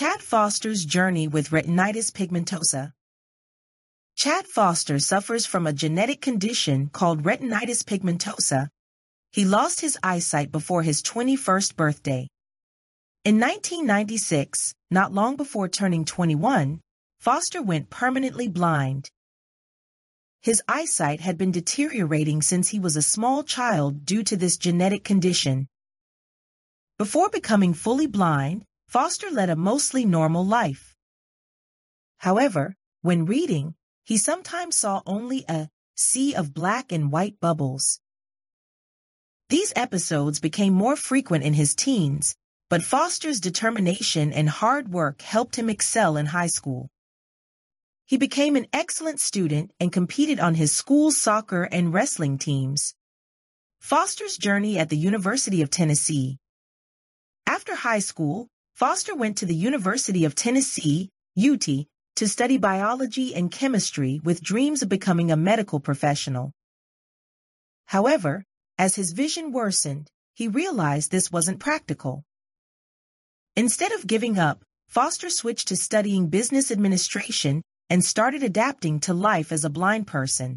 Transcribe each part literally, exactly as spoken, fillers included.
Chad Foster's journey with retinitis pigmentosa. Chad Foster suffers from a genetic condition called retinitis pigmentosa. He lost his eyesight before his twenty-first birthday. In nineteen ninety-six, not long before turning twenty-one, Foster went permanently blind. His eyesight had been deteriorating since he was a small child due to this genetic condition. Before becoming fully blind, Foster led a mostly normal life. However, when reading, he sometimes saw only a sea of black and white bubbles. These episodes became more frequent in his teens, but Foster's determination and hard work helped him excel in high school. He became an excellent student and competed on his school's soccer and wrestling teams. Foster's journey at the University of Tennessee. After high school, Foster went to the University of Tennessee, U T, to study biology and chemistry with dreams of becoming a medical professional. However, as his vision worsened, he realized this wasn't practical. Instead of giving up, Foster switched to studying business administration and started adapting to life as a blind person.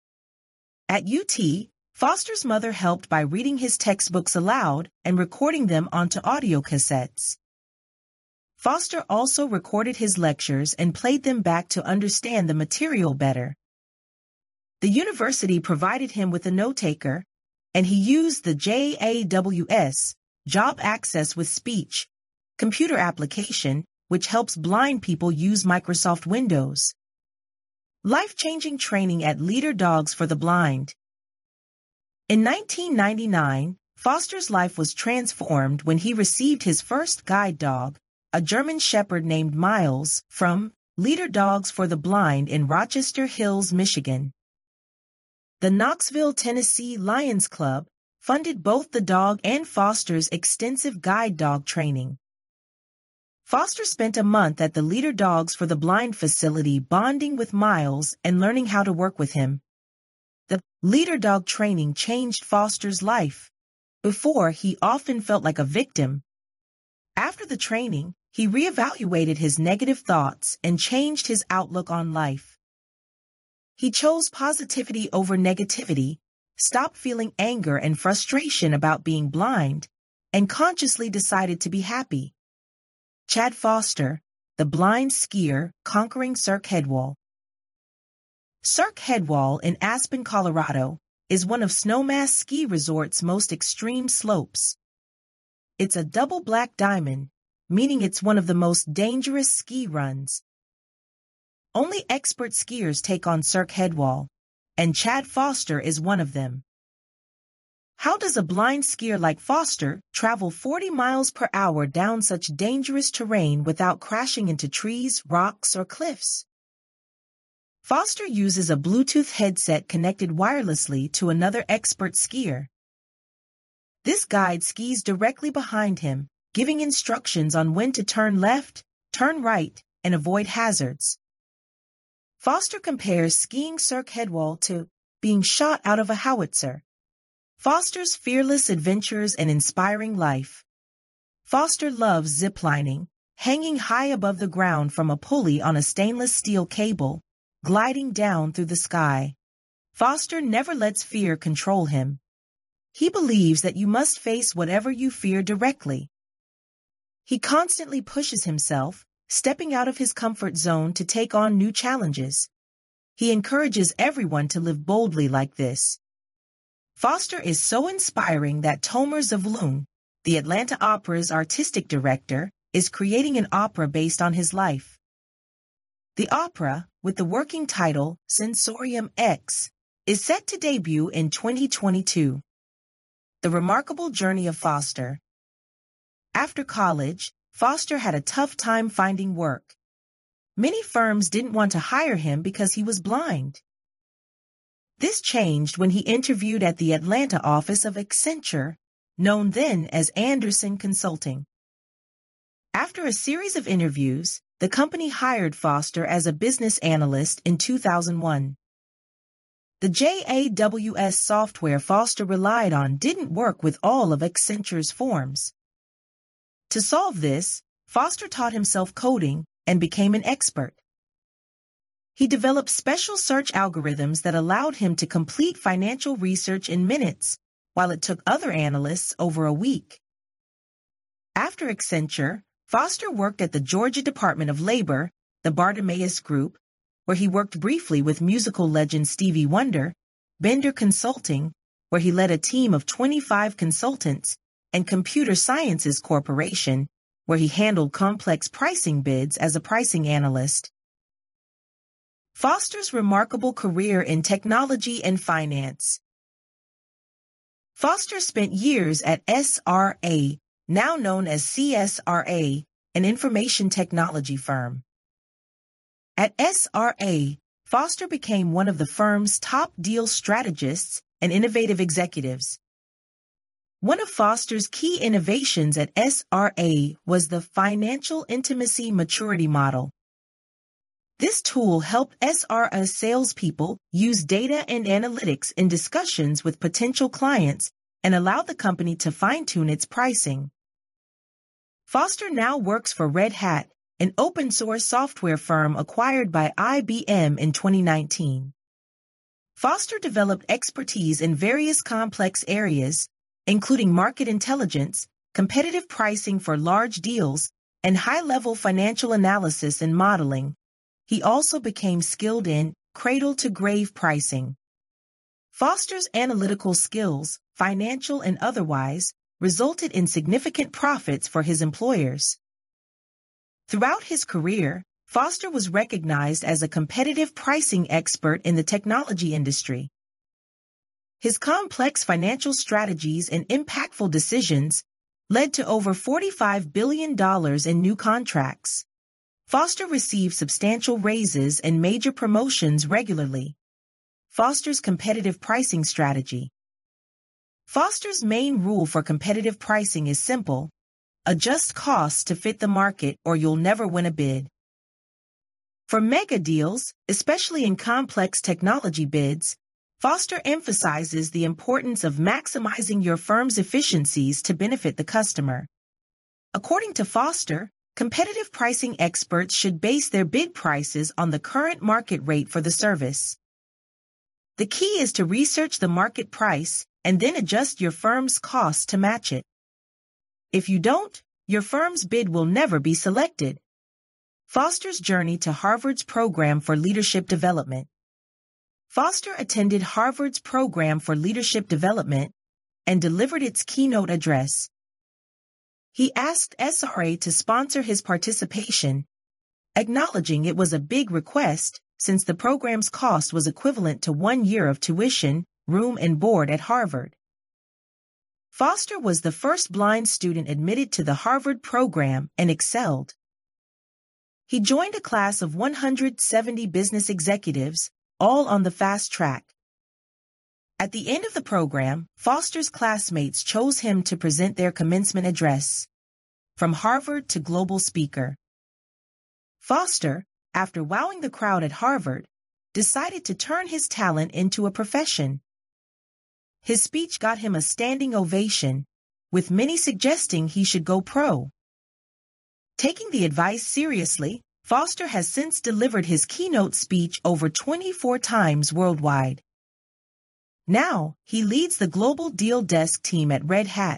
At U T, Foster's mother helped by reading his textbooks aloud and recording them onto audio cassettes. Foster also recorded his lectures and played them back to understand the material better. The university provided him with a note-taker, and he used the J A W S, Job Access with Speech, computer application, which helps blind people use Microsoft Windows. Life-changing training at Leader Dogs for the Blind. In nineteen ninety-nine, Foster's life was transformed when he received his first guide dog, a German Shepherd named Miles, from Leader Dogs for the Blind in Rochester Hills, Michigan. The Knoxville, Tennessee Lions Club funded both the dog and Foster's extensive guide dog training. Foster spent a month at the Leader Dogs for the Blind facility bonding with Miles and learning how to work with him. The Leader Dog training changed Foster's life. Before, he often felt like a victim. After the training, he reevaluated his negative thoughts and changed his outlook on life. He chose positivity over negativity, stopped feeling anger and frustration about being blind, and consciously decided to be happy. Chad Foster, the blind skier conquering Cirque Headwall. Cirque Headwall in Aspen, Colorado, is one of Snowmass Ski Resort's most extreme slopes. It's a double black diamond, meaning it's one of the most dangerous ski runs. Only expert skiers take on Cirque Headwall, and Chad Foster is one of them. How does a blind skier like Foster travel forty miles per hour down such dangerous terrain without crashing into trees, rocks, or cliffs? Foster uses a Bluetooth headset connected wirelessly to another expert skier. This guide skis directly behind him, giving instructions on when to turn left, turn right, and avoid hazards. Foster compares skiing Cirque Headwall to being shot out of a howitzer. Foster's fearless adventures and inspiring life. Foster loves ziplining, hanging high above the ground from a pulley on a stainless steel cable, gliding down through the sky. Foster never lets fear control him. He believes that you must face whatever you fear directly. He constantly pushes himself, stepping out of his comfort zone to take on new challenges. He encourages everyone to live boldly like this. Foster is so inspiring that Tomer Zavulun, the Atlanta Opera's artistic director, is creating an opera based on his life. The opera, with the working title Sensorium X, is set to debut in twenty twenty-two. The remarkable journey of Foster. After college, Foster had a tough time finding work. Many firms didn't want to hire him because he was blind. This changed when he interviewed at the Atlanta office of Accenture, known then as Andersen Consulting. After a series of interviews, the company hired Foster as a business analyst in two thousand one. The J A W S software Foster relied on didn't work with all of Accenture's forms. To solve this, Foster taught himself coding and became an expert. He developed special search algorithms that allowed him to complete financial research in minutes, while it took other analysts over a week. After Accenture, Foster worked at the Georgia Department of Labor, the Bartimaeus Group, where he worked briefly with musical legend Stevie Wonder, Bender Consulting, where he led a team of twenty-five consultants, and Computer Sciences Corporation, where he handled complex pricing bids as a pricing analyst. Foster's remarkable career in technology and finance. Foster spent years at S R A, now known as C S R A, an information technology firm. At S R A, Foster became one of the firm's top deal strategists and innovative executives. One of Foster's key innovations at S R A was the Financial Intimacy Maturity Model. This tool helped S R A salespeople use data and analytics in discussions with potential clients and allowed the company to fine-tune its pricing. Foster now works for Red Hat, an open-source software firm acquired by I B M in twenty nineteen. Foster developed expertise in various complex areas, including market intelligence, competitive pricing for large deals, and high-level financial analysis and modeling. He also became skilled in cradle-to-grave pricing. Foster's analytical skills, financial and otherwise, resulted in significant profits for his employers. Throughout his career, Foster was recognized as a competitive pricing expert in the technology industry. His complex financial strategies and impactful decisions led to over forty-five billion dollars in new contracts. Foster received substantial raises and major promotions regularly. Foster's competitive pricing strategy. Foster's main rule for competitive pricing is simple: adjust costs to fit the market or you'll never win a bid. For mega deals, especially in complex technology bids, Foster emphasizes the importance of maximizing your firm's efficiencies to benefit the customer. According to Foster, competitive pricing experts should base their bid prices on the current market rate for the service. The key is to research the market price and then adjust your firm's costs to match it. If you don't, your firm's bid will never be selected. Foster's journey to Harvard's program for leadership development. Foster attended Harvard's program for leadership development and delivered its keynote address. He asked S R A to sponsor his participation, acknowledging it was a big request since the program's cost was equivalent to one year of tuition, room and board at Harvard. Foster was the first blind student admitted to the Harvard program and excelled. He joined a class of one hundred seventy business executives, all on the fast track. At the end of the program, Foster's classmates chose him to present their commencement address. From Harvard to global speaker. Foster, after wowing the crowd at Harvard, decided to turn his talent into a profession. His speech got him a standing ovation, with many suggesting he should go pro. Taking the advice seriously, Foster has since delivered his keynote speech over twenty-four times worldwide. Now, he leads the global deal desk team at Red Hat.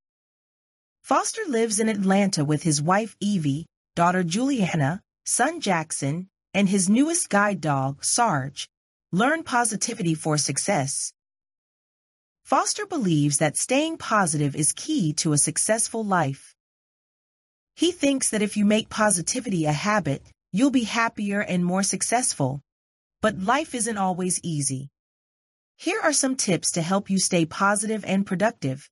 Foster lives in Atlanta with his wife Evie, daughter Juliana, son Jackson, and his newest guide dog, Sarge. Learn positivity for success. Foster believes that staying positive is key to a successful life. He thinks that if you make positivity a habit, you'll be happier and more successful. But life isn't always easy. Here are some tips to help you stay positive and productive.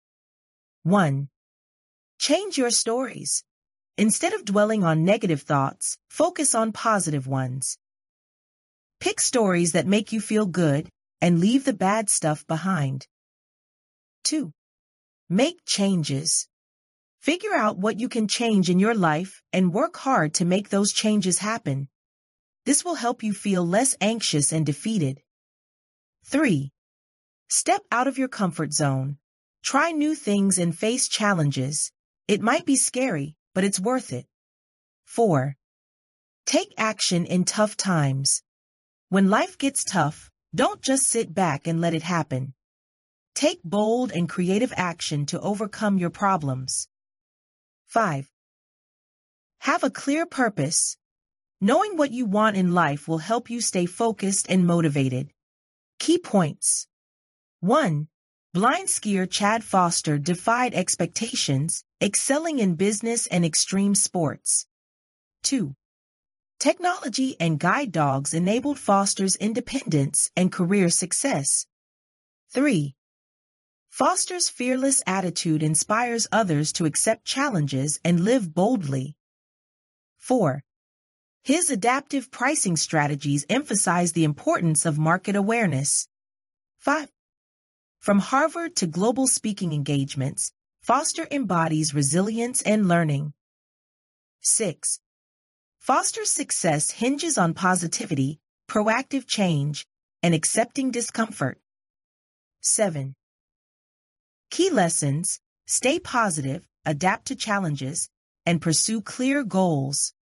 one. Change your stories. Instead of dwelling on negative thoughts, focus on positive ones. Pick stories that make you feel good and leave the bad stuff behind. two. Make changes. Figure out what you can change in your life and work hard to make those changes happen. This will help you feel less anxious and defeated. three. Step out of your comfort zone. Try new things and face challenges. It might be scary, but it's worth it. four. Take action in tough times. When life gets tough, don't just sit back and let it happen. Take bold and creative action to overcome your problems. five. Have a clear purpose. Knowing what you want in life will help you stay focused and motivated. Key points. one. Blind skier Chad Foster defied expectations, excelling in business and extreme sports. two. Technology and guide dogs enabled Foster's independence and career success. three. Foster's fearless attitude inspires others to accept challenges and live boldly. four. His adaptive pricing strategies emphasize the importance of market awareness. five. From Harvard to global speaking engagements, Foster embodies resilience and learning. six. Foster's success hinges on positivity, proactive change, and accepting discomfort. seven. Key lessons: stay positive, adapt to challenges, and pursue clear goals.